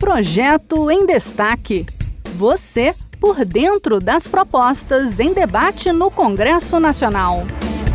Projeto em Destaque. Você por dentro das propostas em debate no Congresso Nacional.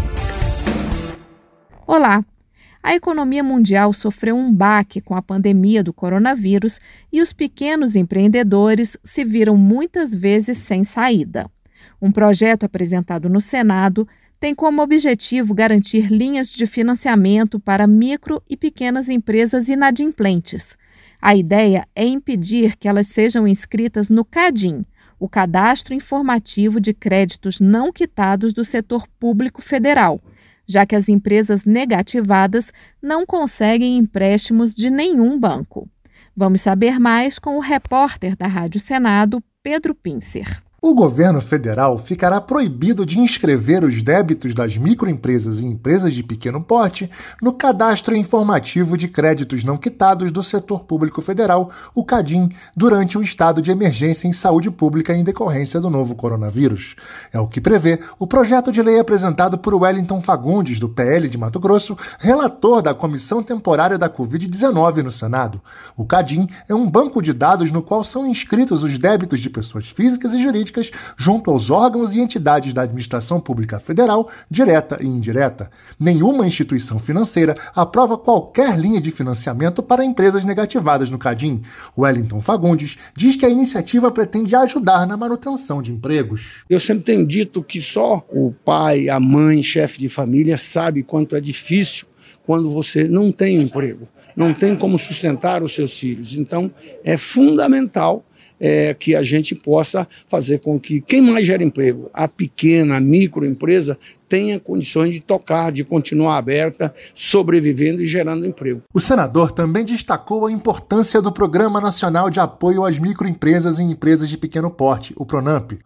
Olá! A economia mundial sofreu um baque com a pandemia do coronavírus e os pequenos empreendedores se viram muitas vezes sem saída. Um projeto apresentado no Senado tem como objetivo garantir linhas de financiamento para micro e pequenas empresas inadimplentes. A ideia é impedir que elas sejam inscritas no CADIM, o Cadastro Informativo de Créditos Não Quitados do Setor Público Federal, já que as empresas negativadas não conseguem empréstimos de nenhum banco. Vamos saber mais com o repórter da Rádio Senado, Pedro Pincer. O governo federal ficará proibido de inscrever os débitos das microempresas e empresas de pequeno porte no Cadastro Informativo de Créditos Não Quitados do Setor Público Federal, o CADIM, durante o estado de emergência em saúde pública em decorrência do novo coronavírus. É o que prevê o projeto de lei apresentado por Wellington Fagundes, do PL de Mato Grosso, relator da Comissão Temporária da Covid-19 no Senado. O CADIM é um banco de dados no qual são inscritos os débitos de pessoas físicas e jurídicas junto aos órgãos e entidades da administração pública federal, direta e indireta. Nenhuma instituição financeira aprova qualquer linha de financiamento para empresas negativadas no CADIM. Wellington Fagundes diz que a iniciativa pretende ajudar na manutenção de empregos. Eu sempre tenho dito que só o pai, a mãe, chefe de família sabe quanto é difícil quando você não tem um emprego, não tem como sustentar os seus filhos. Então, é fundamental que a gente possa fazer com que quem mais gera emprego, a pequena, a microempresa, tenha condições de tocar, de continuar aberta, sobrevivendo e gerando emprego. O senador também destacou a importância do Programa Nacional de Apoio às Microempresas e Empresas de Pequeno Porte, o PRONAMP.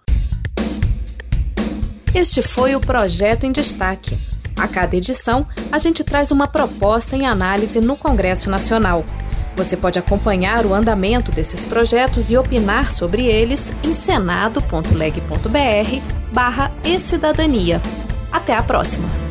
Este foi o Projeto em Destaque. A cada edição, a gente traz uma proposta em análise no Congresso Nacional. Você pode acompanhar o andamento desses projetos e opinar sobre eles em senado.leg.br/ecidadania. Até a próxima!